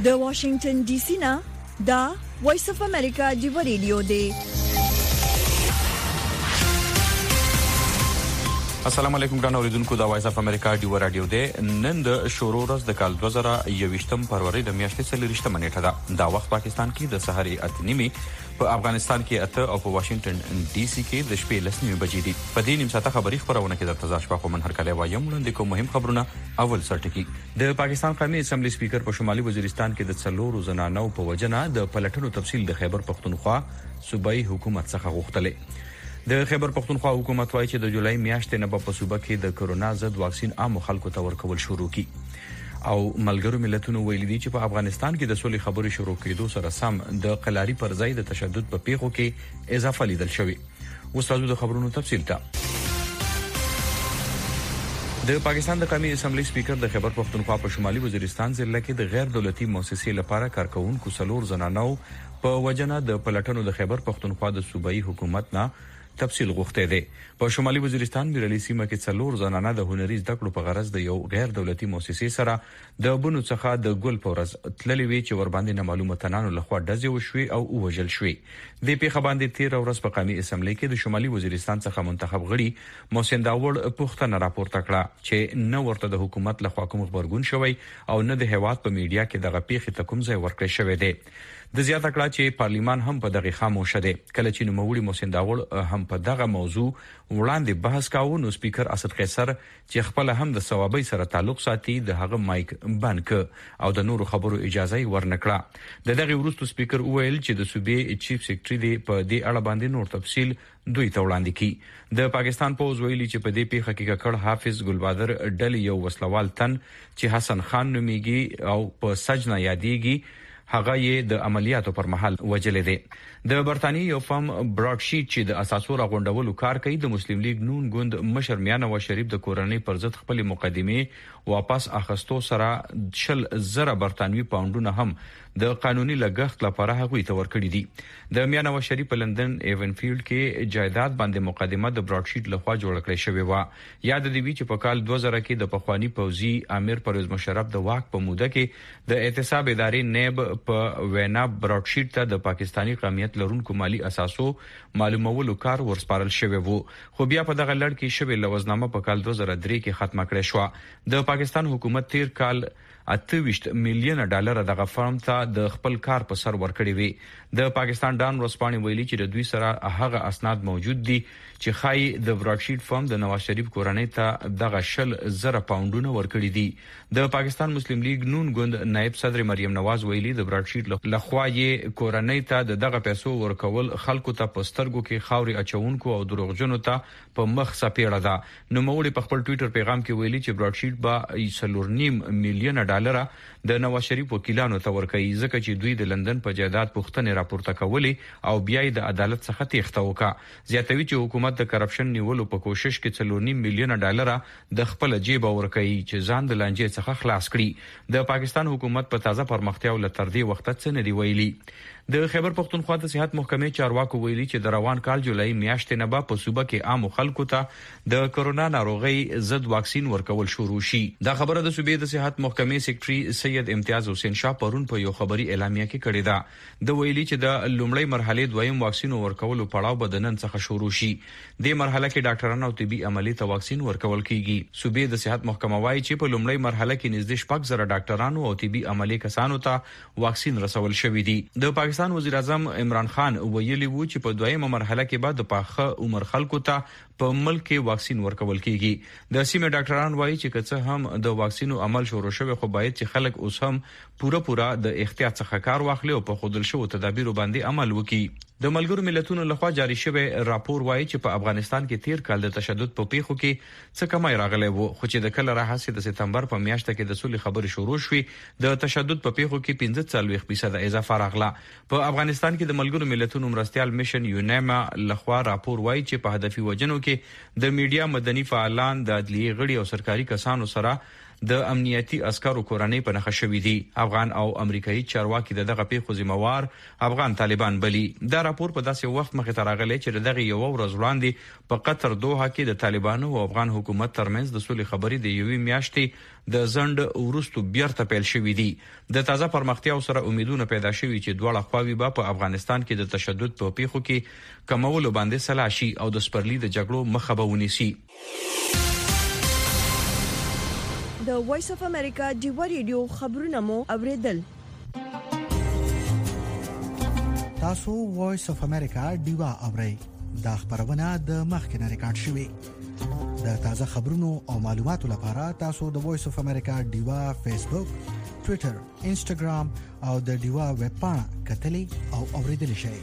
د واشنگټن ډي سي نه دا وایس اف امریکا دی ریډیو دی. السلام علیکم ګران اوریدونکو، دا وایس اف امریکا دی رادیو دی. نن د شروع ورځ د کال 2021 فروری د میاشتې 30 نیټه ده. دا وخت پاکستان کې د سحر 8:30 په افغانستان کې 8 او په واشنگټن ډي سي کې د شپې 10 بجې دي. په دې نیم ساعته خبري خبرونه کې درته ځا شپه من هر کله وایم وړاندې کوم مهم خبرونه. اول سرټکی د پاکستان قومي اسمبلی سپیکر په شمالي وزیرستان کې د څلورو زنانو په وجنه د پلټنو تفصیل د خیبر پختونخوا صوبایي حکومت څخه غوښتلې. د خیبر پختونخوا حکومت وايي چې د جولای میاشتې نه په صوبه کې د کرونا ضد واکسین عام خلکو ته ورکول شروع کی. او ملګرو ملتونو ویلي دي چې په افغانستان کې د سولې خبرې شروع کېدو سره سم د قلاري پر ځای د تشدد په پیښو کې اضافه لیدل شوې. اوس راځو د خبرونو تفصیل ته. د پاکستان د قومي اسمبلی سپیکر د خیبر پختونخوا په شمالي وزیرستان ضلع کې د غیر دولتي مؤسسې لپاره کارکونکو څلور زنانو په وجنه د پلټنو د خیبر پختونخوا د صوبایي حکومت نه تفصیل غوښته دي. په شمالي وزیرستان میرلی سیمه کې څلور زنانه د هنري زده کړو په غرض د یو غیر دولتي مؤسسې سره د بونو څخه د ګل پورز تللې وی چې ور باندې نامعلومه تنانو لخوا ډزې وشوي او وژل شوي. د پیښه باندې 13 ورځ په قومي اسمبلی کې د شمالي وزیرستان څخه منتخب غړي محسن داوود پوښتنه راپورته کړه چې نه ورته د حکومت لخوا کوم خبرګون شوی او نه د هیواد په میډیا کې دغه پیښه ته کوم ځای ورکړی شوی دی. د زیاته کړه چې پارلیمان هم په دغه خاموشه دی. کله چې نوموړي محسن داوود هم په دغه موضوع وړاندې بحث کاوه نو سپیکر اسد قیصر چې خپل هم د ثوابي سره تعلق ساتي د هغه مایک بند ک او د نورو خبرو اجازه ورنکړه. د دغه وروسته سپیکر وویل چې د صوبې چیف سیکریټری دی په دې اړه باندې نور تفصیل دوی ته وړاندې کی. د پاکستان پوز ویلي چې په دې پیښه کې ککړ حافظ ګلبادر ډل یو وسلوال تن چې حسن خان نومیږي او په سجنا یادېږي هغه یې د عملیاتو پر مهال وجلې دي. د برتانیې یو فارم براډشیټ چې د اساسو راغونډولو کار کوي د مسلم لیگ نون ګوند مشر میاں نواز شریف د کورنۍ پر ضد خپل مقدمه واپس اخستو سره 10,000 برتانوي پاونډونه هم د قانوني لګښت لپاره هغوی ته ورکړي دي. د میاں نواز شریف په لندن ایونفیلډ کې جایداد باندې مقدمه د براډشیټ لخوا جوړ کړې شوې و. یاد دی چې په کال 2000 کې د پخوانی پوځي امیر پرویز مشرف د واک په موده کې د احتساب ادارې نیب په وینا براډشیټ ته د پاکستانی قومیت لرونکو مالی اساسو معلومولو کار ورسپارل شوی وو. خو بیا په دغه لړ کې شوی لوزنامه په کال 2003 کې ختمه کړې شو. د پاکستان حکومت 13 کال 28 میلیون ډالر دغه فرم ته د خپل کار په سر ورکړی وی. د پاکستان ډان ورسپانې ویلي چې د دوی سره هغه اسناد موجود دي چې خای د براډشیټ فرم د نواز شریف کورنۍ ته دغه 10,000 پاونډونه ورکړي دي. د پاکستان مسلم لیگ نون ګوند نائب صدر مریم نواز ویلي د براډشیټ لخوا یې کورنۍ ته دغه پیسو ورکول خلکو ته پسترګو کې خاوري اچونکو او دروغجنو ته په مخ سپیړه ده. نو موږ په خپل ټوئیټر پیغام کې ویلي چې براډشیټ با 4.5 میلیون ډالر د نواز شریف وکیلانو ته ورکړي ځکه چې دوی د لندن په جایداد پوښتنې راپورته کولې او بیا د عدالت څخه تېښته وکړه. زیاتوي چې حکومت د کرپشن نیولو په کوشش کې 4.5 میلیون ډالر د خپل جیب ورکړي چې ځان د لانجې څخه خلاص کړي. د پاکستان حکومت په تازه پرمختیا ول تر دې وخت څخه نه دی ویلي. د خیبر پختونخوا د صحت محکمې چارواکو ویلي چې د روان کال جولای میاشتې نه په صوبه کې عام خلکو ته د کرونا ناروغي ضد واکسین ورکول شروع شي. دا خبره د صوبې د صحت محکمې سیکریټري سید امتیاز حسین شاه پرون په یو خبري اعلامیه کې کړې ده. د ویلي چې د لومړی مرحله دویم واکسین ورکولو پړاو به د نن څخه شروع شي. د مرحله کې ډاکټرانو او طبي عملي ته واکسین ورکول کیږي. صوبې د صحت محکمه وايي چې په لومړی مرحله کې نږدې 6,000 ډاکټرانو او طبي عملي کسانو ته واکسین رسول شوی دي. د پاکستان وزیر اعظم عمران خان ویلي وو چې په دویمه مرحله کې بعد د پاخه عمر خلکو ته په ملک کې واکسین ورکول کیږي. د سیمه ډاکټران وایي چې کڅه هم د واکسینو عمل شروع شوی خو باید چې خلک اوس هم پوره د احتیاط څخه کار واخلي او په خودل شو تدابیر باندې عمل وکړي. د ملګرو ملتونو لخوا جاری شوی راپور وایي چې په افغانستان کې 13 کال د تشدد په پیښو کې څه کمای راغلی وو خو چې د کله راهسي د سپتمبر په میاشت کې د سولې خبرې شروع شوې د تشدد په پیښو کې 45% اضافه راغله. په افغانستان کې د ملګرو ملتونو مرستيال میشن یونیما لخوا راپور وایي چې په هدفي وجنو کې د میډیا مدني فعالان د عدلیې غړي او سرکاري کسانو سره د امنیتي عسکرو کورنۍ په نخښه شوې دي. افغان او امریکایي چارواکي دغه پیښو ذمہوار افغان طالبان بلی. دا راپور په داسې وخت مخې ته راغلی چې دغه یو ورځ وړاندې په قطر دوحه کې د طالبانو او افغان حکومت ترمنځ د سولې خبرې د یوې میاشتې د ځنډ وروسته بیرته پیل شوې دي. د تازه پرمختیاو سره امیدونه پیدا شوي چې دواړه خواوې به په افغانستان کې د تشدد په پیښو کې کمولو باندې سلا شي او د سپرلي د جګړو مخه به ونیسي. د وایس اف امریکا ډیوا ریډیو خبرونه مو اوریدل. تاسو وایس اف امریکا ډیوا اورئ. دا خبرونه د مخکنه ریکارډ شوې. د تازه خبرونو او معلوماتو لپاره تاسو د وایس اف امریکا ډیوا فیسبوک، ټوئیټر، انسټاګرام او د ډیوا ویب پاڼه کتلې او اوریدل شئ.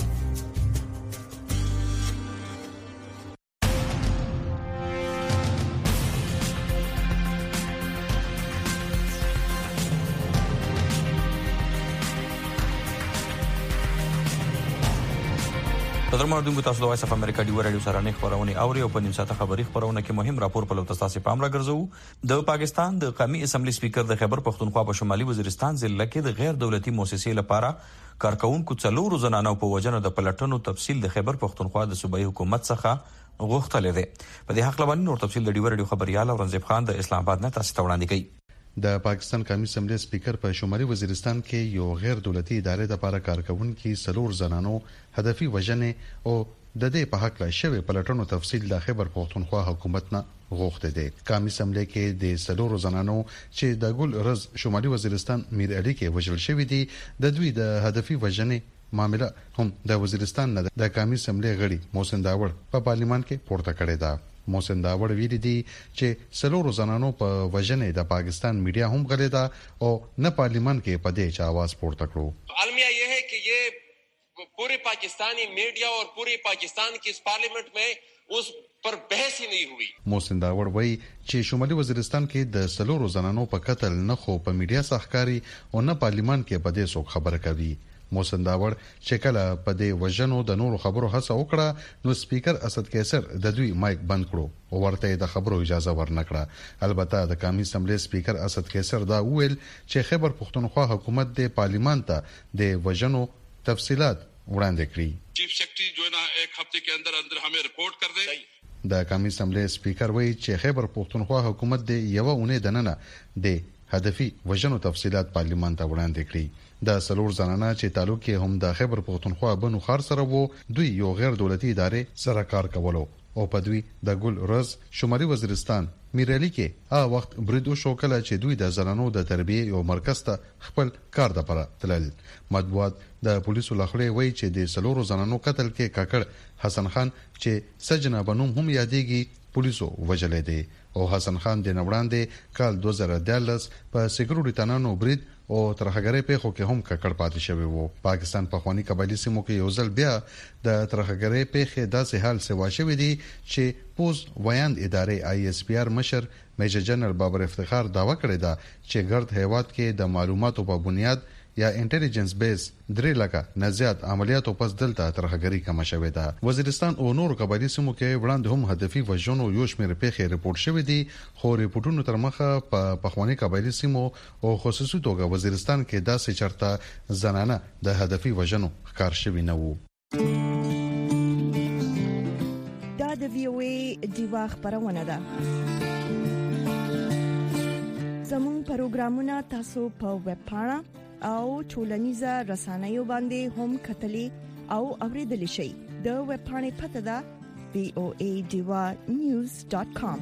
قدرمنو تاسو د وایس اف امریکا ډیوا رادیو سره نه خبرونه اوري او په نیم ساعته خبري خبرونه کې مهم راپور په لوت تاسو پام راګرځو. د پاکستان د قومي اسمبلی سپیکر د خیبر پختونخوا په شمالي وزیرستان ضلع کې د غیر دولتي مؤسسې لپاره کارکونکو څلورو زنانو په وجنه د پلټنو تفصیل د خیبر پختونخوا د صوبایي حکومت څخه غوښتل دي. په دې حق لبني نور تفصیل د ډیوا رادیو خبريال اورنګزیب خان د اسلام آباد نه تاسو ته وړاندې کوي. د پاکستان قومي اسمبلی سپیکر په شمالي وزیرستان کې یو غیر دولتي ادارې لپاره کارکونکو څلور زنانو هدفي وجنه او د دې په حق لا شوی پلټنو تفصیل د خیبر پختونخوا حکومت نه غوښته دي. قومي اسمبلی کې د څلور زنانو چې د ګل رز شمالي وزیرستان میر علي کې وژل شوی دي د دوی د هدفي وجنه معاملې هم د وزیرستان نه د قومي اسمبلی غړي محسن داوړ په پارلیمان کې پورته کړی دی. محسن داوړ ویلي دي چې څلورو زنانو په وجنه د پاکستان میډیا هم غلې ده او نه پارلیمان کې په دې چا आवाज پورته کړو. अलमिया ये है कि ये पूरे पाकिस्तानी मीडिया और पूरे पाकिस्तान की इस पार्लियामेंट में उस पर बहस ही नहीं हुई. محسن داوړ وایي چې شمالي وزیرستان کې د څلورو زنانو په قتل نه خو په میډیا سحکاري او نه پارلیمان کې په دې څوک خبره کوي. محسن داوړ چې کله په دې وجنو د نورو خبرو هڅه وکړه نو سپیکر اسد کیسر د دوی مایک بند کړو او ورته د خبرو اجازه ورنکړه. البته د قومي اسمبلی سپیکر اسد کیسر دا ویل چې خیبر پختونخوا حکومت د پارلیمان ته د وجنو تفصيلات وړاندې کړي. چیف سیکرٹری جو ہے نا ایک ہفتے کے اندر ہمیں رپورٹ کر دے. د قومي اسمبلی سپیکر وایي چې خیبر پختونخوا حکومت د یو اونۍ دننه د هدفي وجنو تفصيلات پارلیمان ته وړاندې کړي. د سلور زنانه چې تعلق کې هم د خیبر پختونخوا بنو خار سره وو دوی یو غیر دولتي ادارې سره کار کولو او په دوی د ګل رز شمالي وزیرستان میر علي کې وخت بریدو شو کله چې دوی د زنانو د تربیه یو مرکز ته خپل کار د پره تلل. مطبوعات د پولیسو لخوا وایي چې د سلور زنانو قتل کې کاکړ حسن خان چې سجنا بنوم هم یادېږي پولیسو وجلې دي او حسن خان د نوړاندې کال 2013 په سکیورټي تنانو برید او ترهګرۍ په خو کې هم ککړ پاتې شوی وو. پاکستان په خواني قبایلی سیمو کې یو ځل بیا د ترهګرۍ په خې داسې حال سوا شوی دی چې پوز ویاند ادارې آی اس پی آر مشر میجر جنرال بابر افتخار داوا کړی دا چې ګرد هیواد کې د معلوماتو په بنیاد یا انټيليجنس بیس 3 لکه نزيات عملیاتو پس دلته ترهګری کم شوې ده. وزیرستان او نور قبایلی سیمو کې وړاندې هم هدفي وژنو یو شمېر پیښې رپورټ شوې دي خو رپورټونو تر مخه په پخوانی قبایلی سیمو او خصوصي توګه وزیرستان کې داسې چرته زنانه د هدفي وژنو ښکار شوی نه وو. دا د وی او ای دیوا خبرونه ده. زموږ پروګرامونه تاسو په ویب پاڼه او ټولنیزه رسنیو باندې هم کتلی او اوریدلی شئ. د ویب پاڼې پته ده voadewa.news.com.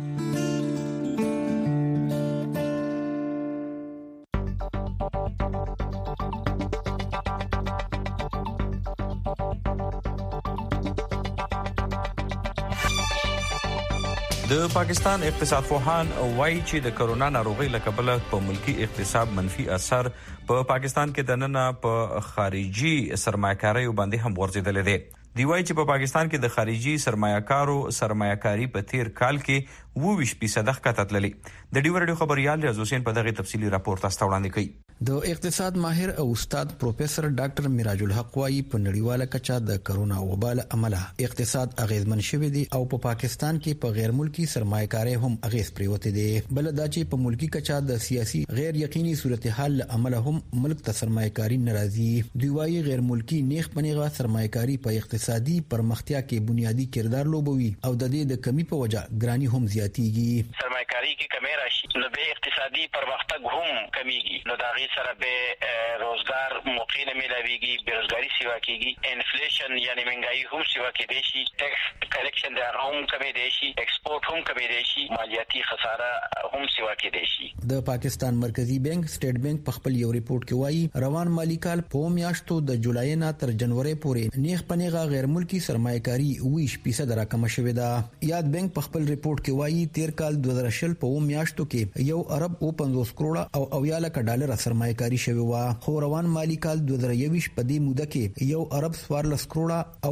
د پاکستان اقتصاد پوهان وایي چې د کرونا ناروغي له کبله په ملکی اقتصاد منفي اثر په پاکستان کې دننه په خارجي سرمایه‌کاري باندې هم ورزيدل دي. دی وایي چې په پاکستان کې د خارجي سرمایه‌کارو سرمایه‌کاري په تیر کال کې 20% ښکته تللی. د ډیو رادیو خبريال ریاض حسین په دغه تفصیلی راپور تاسو ته وړاندې کوي. د اقتصاد ماهر او استاد پروفیسور ډاکټر میراج الحق وايي په نړیواله کچه د کرونا وبا له امله اقتصاد اغیزمن شوی دی او په پاکستان کې په غیر ملکی سرمایه‌کاري هم اغیز پریوته دي. بل دا چې په ملکی کچه د سیاسي غیر یقیني صورتحال له امله هم ملک ته سرمایه‌کاري ناراضي. دوی وايي غیر ملکی نیغ پنیغه سرمایه‌کاري په اقتصادي پرمختیا کې بنیادی کردار لوبوي او د دې د کمی په وجه ګرانی هم زیاتیږي. سرمایه‌کاري کې کمی راشي نو به اقتصادي پرمختګ هم کمیږي، نو دا غي سره به روزګار موقع نه ملويږي، بیروزګاری سیوا کیږي، انفلیشن یعنی مهنګائی هم سیوا کېدې شي، ټیکس کلیکشن دا هم کمی دی شي، ایکسپورټ هم کمی دی شي، مالیاتي خساره هم سیوا کېدې شي. د پاکستان مرکزی بانک سټیټ بانک په خپل یو ریپورت کې وایي روان مالی کال په میاشتو د جولای نه تر جنوري پورې نیغ پنیغه غیر ملکی سرمایه‌کاري 20% راکمه شوې ده. یاد بانک په خپل ریپورت کې وایي تیر کال 2020 په میاشتو کې $1 ارب او 50 کروڑه او $90 سرمایه‌کاري شوی و. خو روان مالی کال 2020 په دې موده کې $1 ارب 14 کروڑه او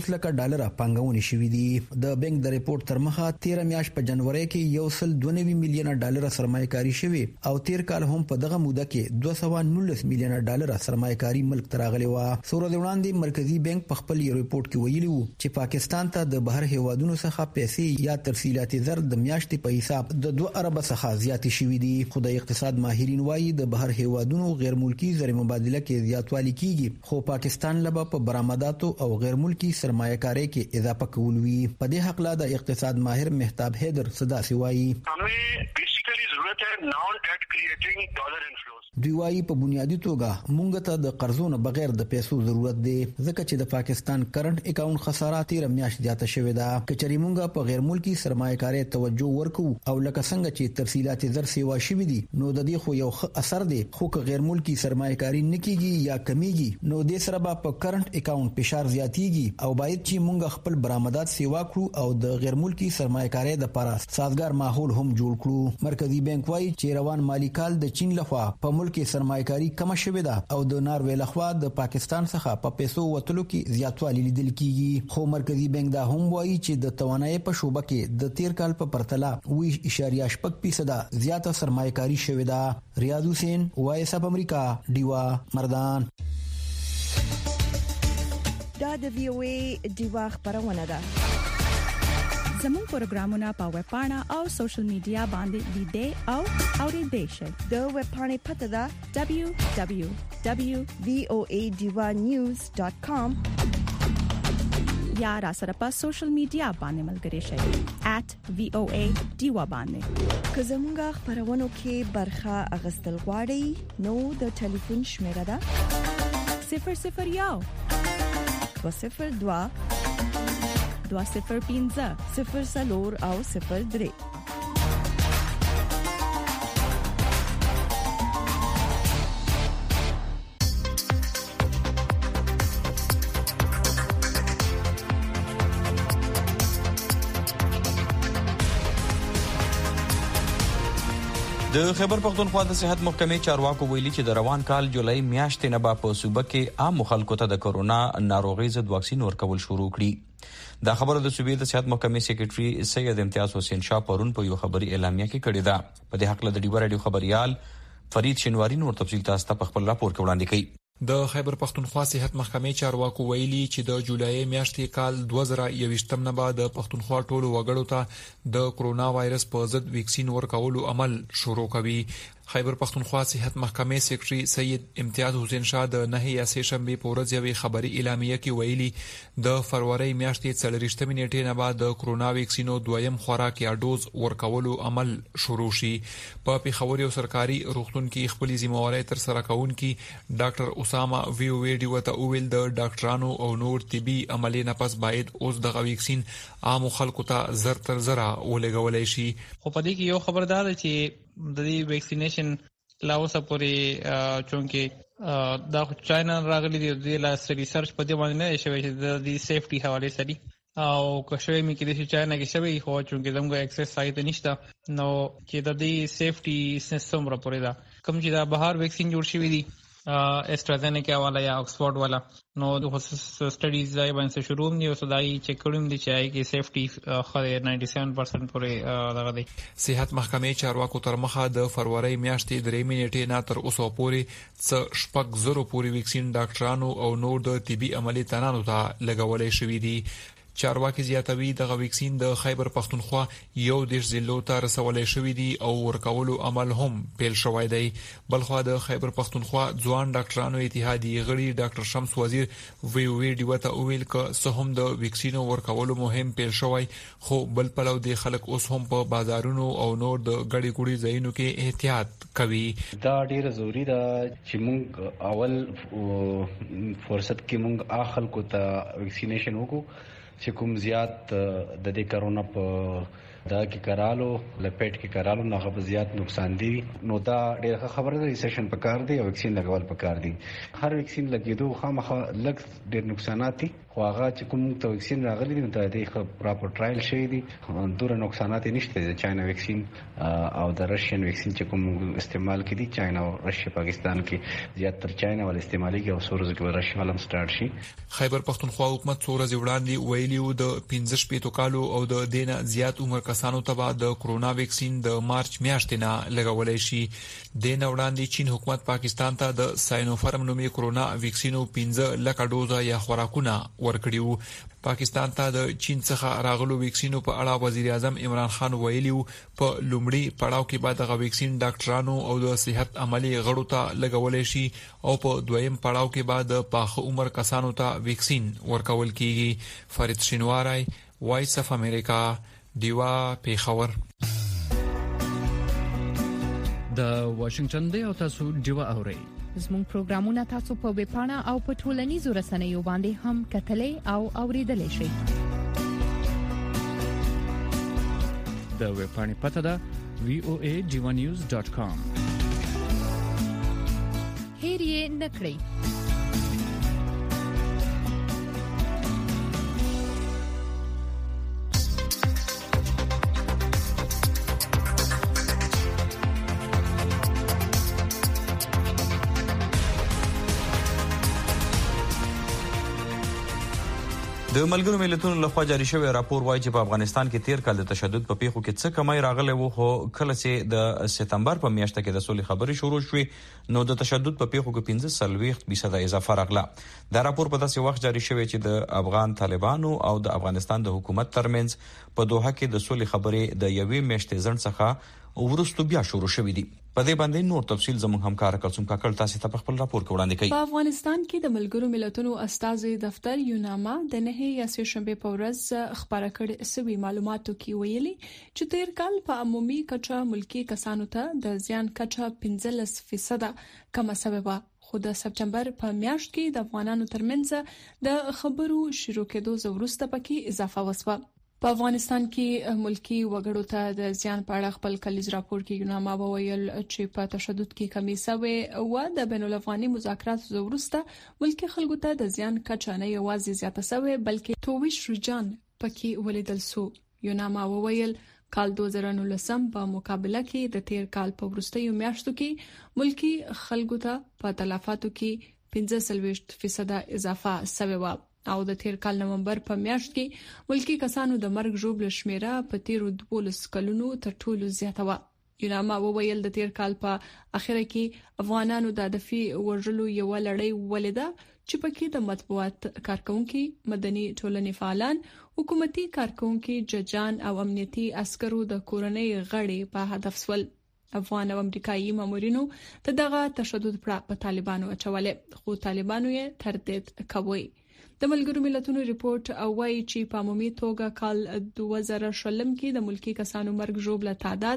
$50 پانګونې شوې دي. د بانک د ریپورت تر مخه 13 میاشت په جنوري کې $192 میلیونه سرمایه‌کاري شوی او تیر کال هم په دغه موده کې $219 میلیونه سرمایه‌کاري ملک ته راغلی و. سور د وړاندې مرکزی بانک په خپل ریپورت کې ویلي وو چې پاکستان ته د بهر هیوادونو څخه پیسې یا ترسیلات زر د میاشتې په حساب د 2 ارب څخه زیات شوي دي. خو د اقتصاد ماهرین وایي د بهر هیوادونو غیر ملکی زر مبادله کې زیاتوالی کیږي، خو پاکستان لبا په برآمداتو او غیر ملکی سرمایه‌کاري کې اضافه کول وی. په دې حق لا د اقتصاد ماهر مهتاب حیدر صدا سی وایي हमें बेसिकली जरूरत है non debt creating dollar inflows. دوی وايي په بنیادی توګه مونږ ته د قرضونو بغیر د پیسو ضرورت دی ځکه چې د پاکستان کرنٹ اکاونټ خساره 13 میاشت زیاته شوې ده. کچري مونږ په غیر ملکی سرمایه‌کاري توجه ورکو او لکه څنګه چې ترسیلات زر سیوا شوې دي نو د دې خو یو اثر دی، خو که غیر ملکی سرمایه‌کاري نکېږي یا کمیږي نو د سره په کرنٹ اکاونټ فشار زیاتیږي او باید چې مونږ خپل برآمدات سیوا کړو او د غیر ملکی سرمایه‌کاري د لپاره سازگار ماحول هم جوړ کړو. مرکزی بانک وايي چې روان مالی کال د چین لخوا په ملک سرمایه‌کاري کم شوې ده او د ناروې لخوا د پاکستان څخه په پیسو وتلو کې زیاتوالی لیدل کیږي. خو مرکزی بانک دا هم وایي چې د توانایي په شوبه کې د تیر کال په پرتله 20.8% زیاته سرمایه‌کاري شوې ده. ریاض حسین وایس اپ امریکا ډیوا مردان. دا د وی او ای ډیوا خبرونه ده. زموږ پروګرامونه په ویب پاڼه او سوشل میډیا باندې لیدئ او اوریدئ شئ. د ویب پاڼې پته ده www.voadivanews.com یا را سره په سوشل میډیا باندې ملګري شئ @voadiva باندې. که زموږ خبرونه کې برخه اغستل غواړئ نو د ټلیفون شمیره ده 001 202 205 00 او 03. د خیبر پختونخوا د صحت محکمې چارواکو ویلي چې د روان کال جولای میاشتې نه به په صوبه کې عام خلکو ته د کرونا ناروغي ضد واکسین ورکول شروع کړي. دا خبره د صوبې د صحت محکمې سیکریټري سید امتیاز حسین شاه پرون په یو خبري اعلامیه کې کړې ده. په دې حق له ډیوه رادیو خبريال فرید شنواری نور تفصیل تاسو ته په خپل راپور کې وړاندې کړي. د خیبر پختونخوا صحت محکمې چارواکو ویلي چې د جولای میاشتې کال 2021 نه بعد د پختونخوا ټولو وګړو ته د کرونا وایرس په ضد ویکسین ورکولو عمل شروع کوي. خیبر پختونخوا صحت محکمې سیکریټري سید امتیاز حسین شاه د 9 یا شنبه په ورځ یوې خبري اعلامیه کې ویلي د فروری میاشتې 24 نیټې نه بعد د کرونا ویکسینو دویم خوراک یا ډوز ورکولو عمل شروع شي. په پیښور یو سرکاري روغتون کې خپل ذمہواری تر سره کوونکی ډاکټر اسامه ویوډي وته اویل د ډاکټرانو او نور طبي عملي نه پس باید اوس د ویکسین عام خلکو ته زر تر زر ولګولای شي. خو په دې کې یو خبردار چې د دې ویکسینیشن لا اوسه پورې چونکه دا چاینا راغلي دی د لاس ریسرچ په دې باندې نه شوی چې د دې سیفټي حواله سړي او کوشوي مې کې د چاینا کې شوی خو چونکه زموږ اکسس سایت نشته نو چې د دې سیفټي سیستم را پورې دا کوم چې دا بهر ویکسین جوړ شوی دی استرازینیکا والا یا آکسفورد والا نو د سټډیز ځای باندې شروع دي او صداي چک کړم دي چې هغه کې سیفټي خو 97% پورې دغه دي. صحت محکمې چارواکو تر مخه د فروری میاشتې 3 نیټې نه تر اوسه پورې 6.0 پورې ویکسین ډاکټرانو او نور د طبي عملي تنانو ته لګولې شوې دي. چارواکي زیاتوي د ویکسین د خیبر پختونخوا یو دیش ضلعو ته رسولې شوې دي او ورکولو عمل هم پیل شوی دی. بلخو د خیبر پختونخوا ځوان ډاکټرانو اتحادیې غړي ډاکټر شمس وزیر وی ډیوته ویل ک سهم د ویکسینو ورکولو مهم پیل شوی خو بل پلو د خلک اوس هم په بازارونو او نور د غړي ګوړي ځایونو کې احتیاط کوي. دا ډیره ضروری ده چې موږ اول فرصت کې موږ اخل کو ته ویکسینیشن وکړو چې کوم زیات د دې کرونا په دا کې کرالو لپیټ کې کرالو نه غو زیات نقصان دي. نو دا ډیره خبره ده ریسیشن په کار دی او ویکسین لګول په کار دي. هر ویکسین لګیدو خامخا لږ ډیر نقصانات دي خو هغه چې کوم ته ویکسین راغلي دي ته د پراپر ټرایل شوی دي دور نقصانات نشته. د چاینا ویکسین او د راشین ویکسین چې کوم استعمال کړي چاینا او راشیا پاکستان کې زیات تر چاینا ول استعمالي او سورز کې راشیا ولم سٹارټ شي. خیبر پختونخوا حکومت سورز وړاندې ویلیو د 15 کالو او د دینه زیات عمر کسانو ته د کرونا ویکسین د مارچ میاشتې نه لګولې شي. دینه وړاندې چین حکومت پاکستان ته د ساینوفارم نومي کرونا ویکسینو 15 لک ډوزه یا خوراکونه ورکړیو. پاکستان ته د چین څخه راغلو ویکسینو په اړه وزیر اعظم عمران خان ویلیو په لومړی پړاو کې بعد غو ویکسین ډاکټرانو او د صحت عملي غړو ته لګولې شي او په دویم پړاو کې بعد پاخه عمر کسانو ته ویکسین ورکول کیږي. فرید شینواری وایس اف امریکا دیوا پیښور. د واشنگټن دی او تاسو دیوا اورئ. زموږ پروګرامونه تاسو په ویب پاڼه او په ټولنیزو رسنیو باندې هم کتلې او اوریدلې شئ. د ویب پاڼې پته ده voajivanews.com. هیر یې نکړئ. د ملګرو ملتونو لخوا جاری شوی راپور وایي چې په افغانستان کې تیر کال د تشدد په پیښو کې څه کمی راغلی وو خو کله چې د سپتمبر په میاشت کې د سولې خبرې شروع شوې نو د تشدد په پیښو کې 15% اضافه راغله. دا راپور په داسې وخت جاری شوی چې د افغان طالبانو او د افغانستان د حکومت ترمنځ په دوحه کې د سولې خبرې د یوې میاشتې ځنډ څخه ورستو بیا شروع شوې دي. په دې باندې نور تفصیل زموږ همکار کلثوم کاکړ تاسو ته په خپل راپور کې وړاندې کوي. په افغانستان کې د ملګرو ملتونو استازي دفتر یوناما د 9 یا شنبه په ورځ خبره کړې سوي معلوماتو کې ویلي چې تیر کال په عمومي کچه ملکی کسانو ته د زیان کچه 15% کم سبب خو د سپتمبر په میاشت کې د افغانانو ترمنځ د خبرو شروع کېدو وروسته پکې اضافه وسوه. په افغانستان کې ملکی وګړو ته د زیان په اړه خپل کلیز راپور کې یوناما وویل چې په تشدد کې کمی شوی او د بین الافغاني مذاکراتو وروسته ملکی خلکو ته د زیان کچه نه یوازې زیاته شوی بلکې توویش رجحان پکې ولیدل شو. یوناما وویل کال 2019 په مقابله کې د تیر کال په وروستیو میاشتو کې ملکی خلکو ته په تلفاتو کې 15% اضافه شوی و او د تیر کال نومبر په میاشت کې ملکی کسانو د مرګ ژوبل شمیره په تیرو 12 کلونو تر ټولو زیاته و. یوناما وویل د تیر کال په اخره کې افغانانو د هدفي وژلو یو لړۍ ولیده چې پکې د مطبوعات کارکونکو، مدني ټولنې فعالان، حکومتي کارکونکو، ججان او امنیتي عسکرو د کورنۍ غړي په هدف سول. افغان او امریکایي مامورینو دغه تشدد په طالبانو اچولې خو طالبانو یې تردید کوي. د ملګرو ملتونو ریپورت وایي چې په عمومي توګه کال 2020 کې د ملکی کسانو مرګ ژوبل تعداد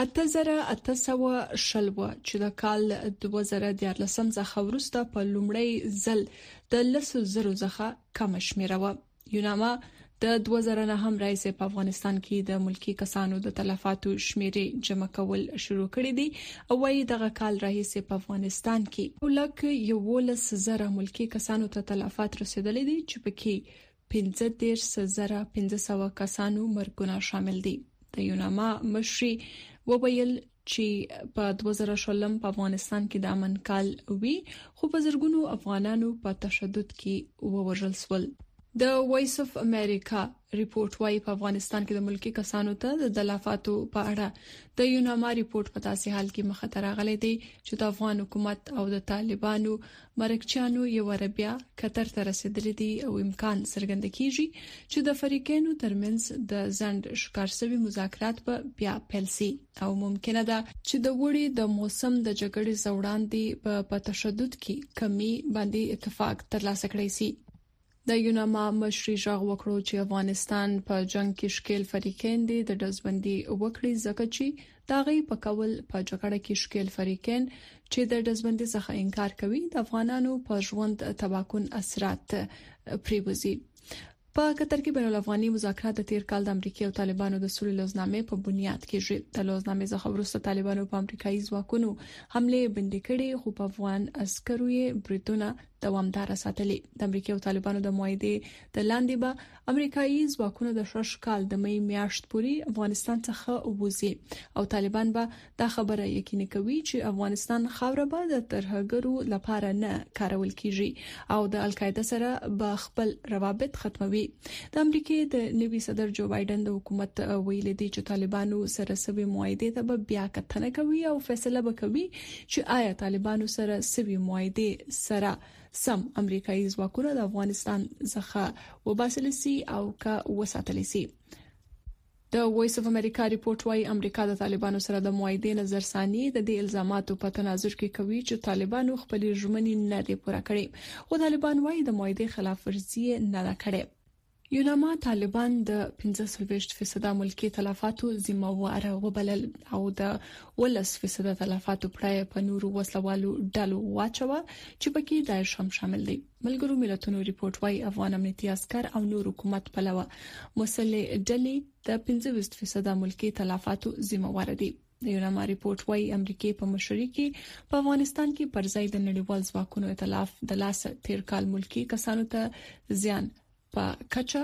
8800 چې د کال 2014 څخه وروسته په لومړی ځل د 100,000 څخه کم شمیره و. یوناما د 2009 راځي په افغانستان کې د ملکی کسانو د تلفاتو شمیرې جمع کول شروع کړي دي او وايي دغه کال راځي په افغانستان کې ولکه 11,000 ملکی کسانو ته تلفات رسیدلي دي چې پکې 15,500 کسانو مرګونه شامل دي. د یوناما مشري وویل چې په 2020 په افغانستان کې د امن کال وی خو په زرګونو افغانانو په تشدد کې ووژل شول. د وایس اف امریکا ریپورت وايي په افغانستان کې د ملکی کسانو ته د تلفاتو په اړه د یوناما ریپورت په تاسو حال کې مخه راغلي دي چې د افغان حکومت او د طالبانو مرکچانو یو عربیا قطر ته رسیدلي دي او امکان څرګند کیږي چې د فریقینو ترمنځ د ځند شکار شوی مذاکرات په بیا پیل شي او ممکنه ده چې د وړي د موسم د جګړې زوړاندې په تشدد کې کمی باندې اتفاق ترلاسه کړی شي. د یوناما مشري ژغ وکړو چې افغانستان په جنگ کې شکیل فریقین دي د دزبندي وکړي ځکه چې داغي په کول په جګړه کې شکیل فریقین چې د دزبندي څخه انکار کوي د افغانانو په ژوند تباکون اثرات پریوزي. په قطر کې بین الافغاني مذاکرات د تیر کال د امریکای او طالبانو د سولې لوزنامې په بنیاد کېږي. د لوزنامې څخه وروسته طالبانو په امریکایي ځواکونو حمله بندي کړې خو په افغان عسکرو یې بریټونه دوامدار ساتلي. د امریکای او طالبانو د معاهدې د لاندې به امریکایي ځواکونه د شش کال د مې میاشت پورې افغانستان څخه ووزي او طالبان به دا خبره یقیني کوي چې افغانستان خاوره به د ترهګرو لپاره نه کارول کیږي او د القاعده سره به خپل روابط ختموي. د امریکای د نوي صدر جو بایدن د حکومت ویلي دی چې طالبانو سره سوي معاهده ته بیا کتنه کوي او فیصله وکوي چې آیا طالبانو سره سوي معاهده سره سم امریکایي ځواکونه د افغانستان څخه وباسل سي او کا وساتل سي. د وایس اف امریکا ریپورت وايي امریکا د طالبانو سره د معاهدې نظرثاني د دې الزاماتو په تناظر کې کوي چې طالبانو خپل ژمنې نه دي پوره کړې او طالبان وايي د معاهدې خلاف ورزي نه ده کړې. یوناما طالبان د 15% ملکی تلفاتو ذمہوار وبلل او د 10% تلفاتو پړای په نورو وسلوالو ډلو واچوه چې پکې داعش هم شامل دي. ملګرو ملتونو ریپورت وايي افغان امنیتي عسكر او نور حکومت پلوه مسلې ډلې د 15% ملکی تلفاتو ذمہوار دي. د یوناما ریپورت وايي امریکای په مشرۍ کې په افغانستان کې پر ځای د نړیوال ځواکونو ائتلاف د لاس تیر کال ملکی کسانو ته زیان په کچا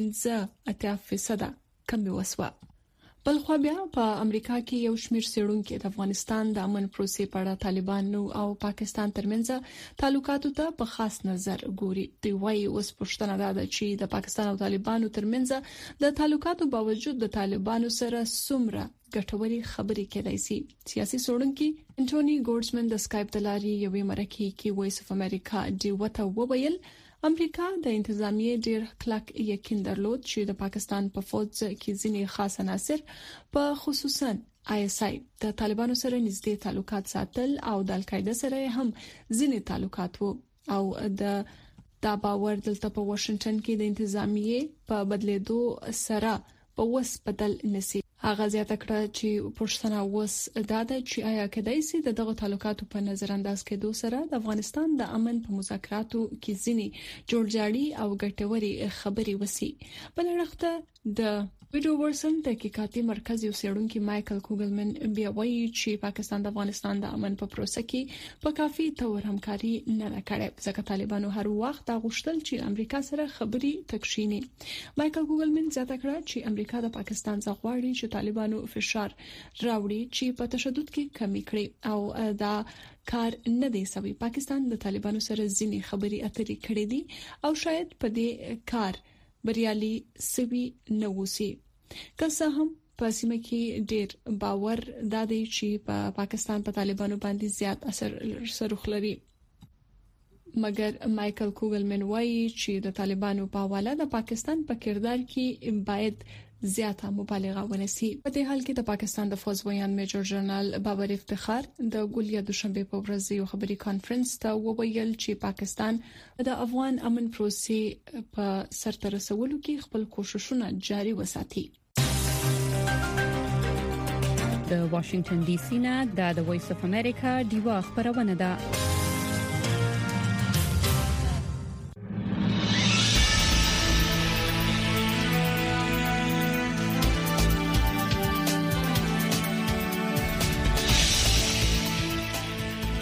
15% کمی وسوه. بلخو بیا په امریکا کې یو شمېر څېړونکو د افغانستان د امن پروسې په اړه طالبانو او پاکستان ترمنځ تعلقاتو ته په خاص نظر ګوري. دوی وايي اوس پښتنه ده چې د پاکستان او طالبانو ترمنځ د تعلقاتو باوجود د طالبانو سره څومره ګټوري خبرې کېدای شي. سیاسي څېړونکي انټونی ګورډزمن د سکایپ د لارې یوې مرکې کې وایس اف امریکا دی وته وویل امریکا د انتظامیې ډیر کلک یقین درلود چې د پاکستان په فوج کې ځینې خاص عناصر په خصوصا ISI د طالبانو سره نږدې تعلقات ساتل او د القاعده سره هم ځینې تعلقات وو او دا باور دلته په واشنگټن کې د انتظامیې په بدلیدو سره په وس بدل نسی. هغه زیاته کړه چې پښتنه وس دا ده چې آیا کېدای شي دغه تعلقاتو په نظر انداز کېدو سره د افغانستان د امن په مذاکراتو کې ځینې جوړجاړي او ګټوري خبري وسی. بلنخته د ویډیو ورسن تحقیقاتي مرکز یو څېړونکي مایکل کوګلمن بیا وایي چې پاکستان د افغانستان د امن په پروسه کې په کافي تور همکاري نه کړې ځکه طالبانو هر وخت غوښتل چې امریکا سره خبري تکشيني. مایکل کوګلمن زیاته کړه چې امریکا د پاکستان څخه غواړي چې طالبانو فشار راوړي چې په تشدد کې کمی کړي او دا کار نه دی سوي. پاکستان د طالبانو سره ځینې خبري اترې کړې دي او شاید په دې کار بریالي سوي نه وسی. که څه هم په سیمه کې ډېر باور دادی چې په پاکستان په طالبانو باندې زیات اثر سرخ لري. مګر مایکل کوګلمن وایي چې د طالبانو په حواله د پاکستان په کردار کې باید زیاته مبالغه ونسی. په دې حال کې د پاکستان د فوج ویان میجر جنرال بابر افتخار د ګولیا دوشنبه په ورځ یو خبري کانفرنس ته وویل چې پاکستان د افغان امن پروسې په سرته رسولو کې خپل کوششونه جاري وساتي. د واشنگټن ډي سي نه د وایس اف امریکا دیوا خبرونه ده.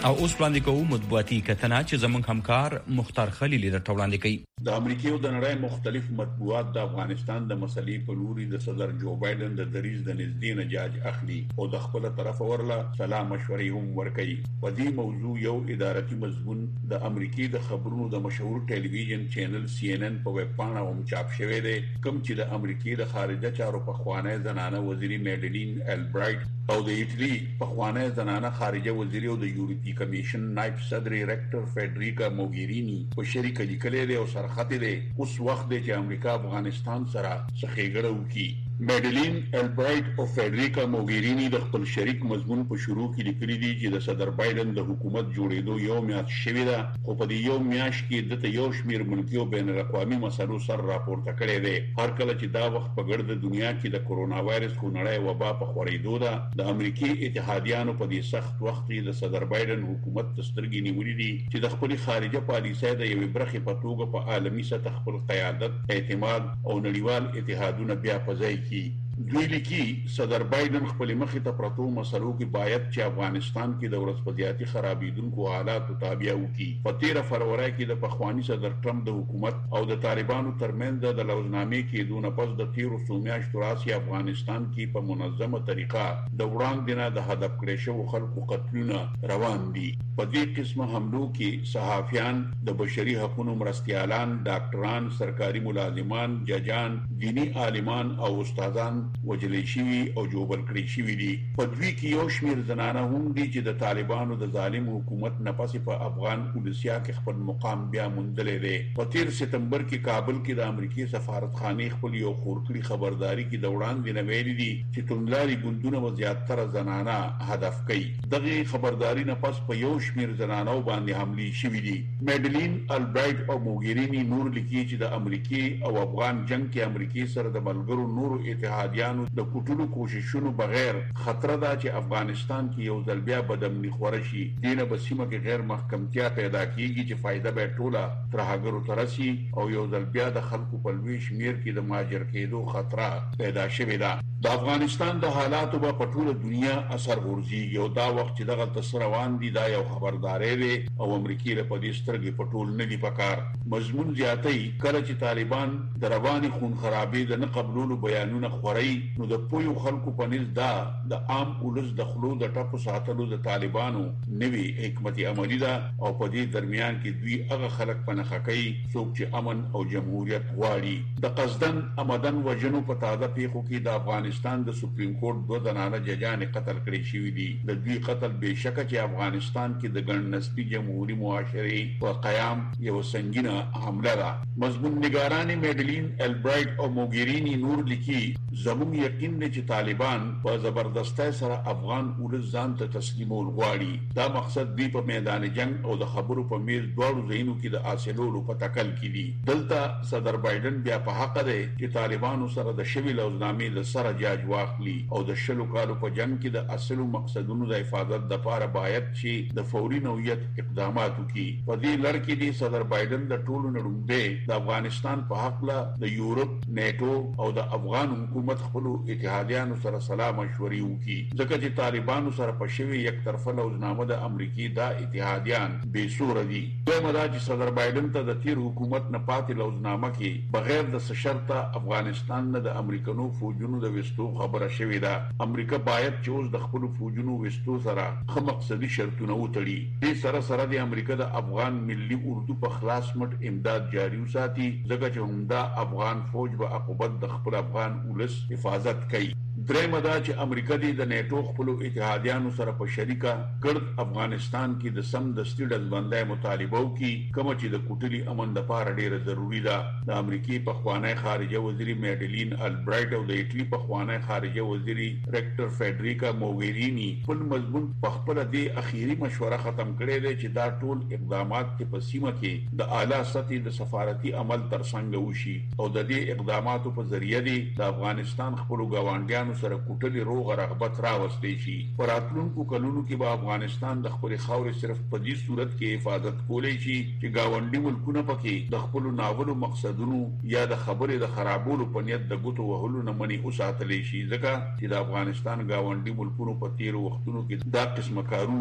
او اوس وړاندې کوو مطبوعاتي کتنه چې زموږ همکار مختار خلیل درته وړاندې کوي. د امریکا او د نړۍ مختلف مطبوعات د افغانستان د مسلې په لوري د صدر جو بایدن د دریځ د نږدې نجاج اخلي او د خپل طرف ورله سلام مشورې هم ورکوي. په دې موضوع یو ادارتي مضمون د امریکا د خبرونو د مشهور ټلویزیون چینل CNN په ویب پاڼه هم چاپ شوی دی، کوم چې د امریکا د خارجه چارو پخوانی زنانه وزیری میډلین البرایټ او د ایټلی پخوانی زنانه خارجه وزیری او د یورپی کمیشن نائب صدر ریکټر فیډریکا موګیرینی په شریک لیکلي دی او سرخط دی اوس وخت دی چې امریکا افغانستان سره څخېګړه وکړي. میډلین البرایټ او فیډریکا موګیرینی د خپل شریک مضمون په شروع کې لیکلي دي چې د صدر بایدن د حکومت جوړېدو یو میاشت شوې ده، خو په دې یو میاشت کې د یو شمېر ملکي او بین الاقوامي مسلو سر راپورته کړی دی. هر کله چې دا وخت په ګرد دنیا کې د کورونا وایرس خونړی وبا په خورېدو ده، د امریکای اتحادیانو په دې سخت وخت کې د صدر بایدن حکومت د سترګې نیولې دي چې د خپل خارجه پالیسۍ د یوې برخې په توګه په عالمي سطح خپل قیادت، اعتماد او نړیوال اتحادونه بیا په ځای کې. دوی لیکي صدر بایدن خپل مخې ته پرتو مسلو کې باید چې افغانستان کې د ورځپدیاتي خرابېدونکو حالاتو تابع وکړي. په 13 فروری کې د پخوانی صدر ټرمپ د حکومت او د طالبانو ترمنځ د لوزنامې کې دونه پس د 13 میاشتو راځي افغانستان کې په منظمه طریقه د وړاندې نه د هدف کړی شوو خلکو قتلونه روان دي. په دې قسمه حملو کې صحافیان، د بشري حقوقو مرستیالان، ډاکټران، سرکاري ملازمان، ججان، دینی عالمان او استادان وجلې شوي او جوبل کړی شوي دي. په دوی کې یو شمېر زنانه هم دي چې د طالبانو د ظالم حکومت نه پس په افغان پولیسیا کې خپل مقام بیا موندلی دی. په 13 سپتمبر کې کابل کې د امریکای سفارتخانې خپل یو خورکړي خبرداري کې د وړاندې نه ویلي دي چې توندلاري ګوندونه و زیاتره زنانه هدف کوي. دغه خبرداري نه پس په یو شمېر زنانو باندې حملې شوي دي. میډلین البرایټ او موګیرینی نور لیکي چې د امریکای او افغان جنگ کې امریکای سره د ملګرو نورو اتحاد د کوټلو کوششونو بغیر خطر ده چې افغانستان کې یو ځل بیا بدامني خور شي. دینه بسیمه کې غیر محکمتیا پیدا کیږي چې فائدہ به ټوله تر هغه ترسي او یو ځل بیا د خلکو په لوی شمیر کې د مهاجر کېدو خطر پیدا شوی ده. د افغانستان د حالاتو په ټوله دنیا اثر ورزيږي او دا وخت چې دغه تسر روان دي دا یو خبرداري دی او امریکای له پدې سترګې په ټول نه دی پکار. مضمون زیاتې کله چې طالبان د رواني خون خرابې د نه قبولولو بیانونه خوري نو د پویو خلکو په نس دا د عام ولس د خلو د ټاپو ساتلو د طالبانو نوي حکمت عملی ده او په دې درمیان کې دوی هغه خلک په نخښه کوي څوک چې امن او جمهوریت غواړي. د قصدن آمدن وجنو په تازه پیښو کې د افغانستان د سپریم کورټ 2 زنانه ججان قتل کړي شوی دي. د دوی قتل به شک چې افغانستان کې د ګڼ نسلي جمهوریت معاشري په قیام یو سنگینه حمله ده. مضمون نگاران میډلین البرایټ او موګیرینی نور لیکي زموږ یقین دی چې طالبان په زبردستۍ سره افغان ولس ځان ته تسلیمول غواړي. دا مقصد دی په میدان جنگ او د خبرو په میز دواړو ځایونو کې د حاصلولو په تکل کې دي. دلته صدر بایدن بیا په حق دی چې طالبانو سره د شوی لوزنامې د سره جاج واخلي او د شلو کالو په جنگ کې د اصلو مقصدونو د حفاظت لپاره باید چې د فوري نوعیت اقدامات وکړي. په دې لړ کې دی صدر بایدن د ټولو نړۍ د افغانستان په حق له د یورپ، نیټو او د افغان حکومت خپل اتحادیانو سره سلام مشورې وکړي ځکه چې طالبانو سره په شوی یک طرفه لوزنامه د امریکای دا اتحادیان بے سور دي. دویمه دا چې صدر بایدن ته د تیر حکومت نه پاتې لوزنامه کې بغیر د شرطه افغانستان نه د امریکانو فوجونو د وستو خبره شوې ده. امریکا باید چې اوس د خپل فوجونو وستو سره خو مقصدی شرطونه وتړي. دې سره سره د امریکا د افغان ملي اردو په خلاص مټ امداد جاری وساتي ځکه چې همدا افغان فوج به عقوبت د خپل افغان ولس حفاظت کوي. درېمه دا چې امریکا د نیټو خپل اتحادیانو سره په شریکه ګرد افغانستان کې د سم د سټیډز باندې مطالبه وکړي کوم چې د کوټلي امن لپاره ډیره ضروری ده. د امریکای پخوانی خارجه وزیر میډلین البرایټ او د ایټلی پخوانی خارجه وزیر ریکټر فیډریکا موګیرینی په مضمون په خپل د اخیری مشوره ختم کړې ده چې دا ټول اقدامات په سیمه کې د اعلی سطحي د سفارتي عمل ترڅنګ وشي او د دې اقداماتو په ذریعہ د افغانستان خپل ګاونډیانو سره کوټلي روغ رغبت راوستي شي. پر راتلونکو کلونو کې به افغانستان د خپل خاورې صرف په دې صورت کې حفاظت کولای شي چې گاونډي ملکونه پکې د خپل ناولو مقصدونو یا د خبرې د خرابولو په نیت د ګوتو وهلو نه منې وساتلی شي ځکه چې د افغانستان گاونډي ملکونو په تیر وختونو کې دا قسم کارونه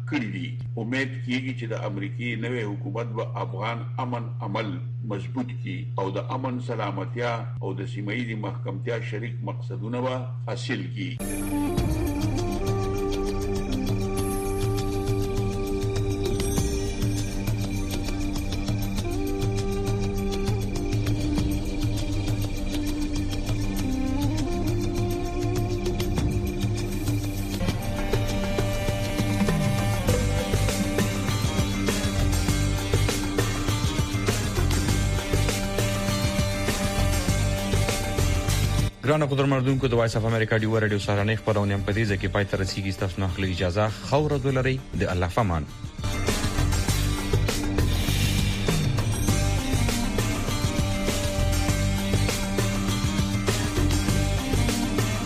کړی دي. امید کیږي چې د امریکای نوې حکومت به افغان امن عمل مضبوط کړي او د امن سلامتیا او د سیمه‌یزي محکمتیا شریک مقصدونه به حاصل کړي. ګران قدرمنونکو د وایس اف امریکا دی ورډیو سره نه خبرونه هم په دې ځکه پای تر رسیدي تاسو نه خپل اجازه خو ورته لري د الله فمان.